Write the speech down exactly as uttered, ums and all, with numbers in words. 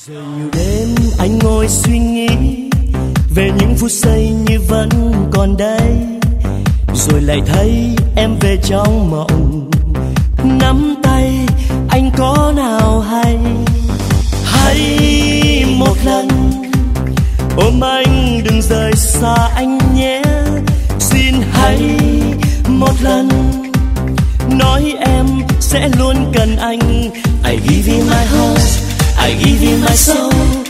Rồi nhiều đêm anh ngồi suy nghĩ về những phút giây như vẫn còn đây, rồi lại thấy em về trong mộng. Nắm tay anh có nào hay, hay một lần ôm anh đừng rời xa anh nhé. Xin hãy một lần nói em sẽ luôn cần anh. I give you my heart, I give you my soul.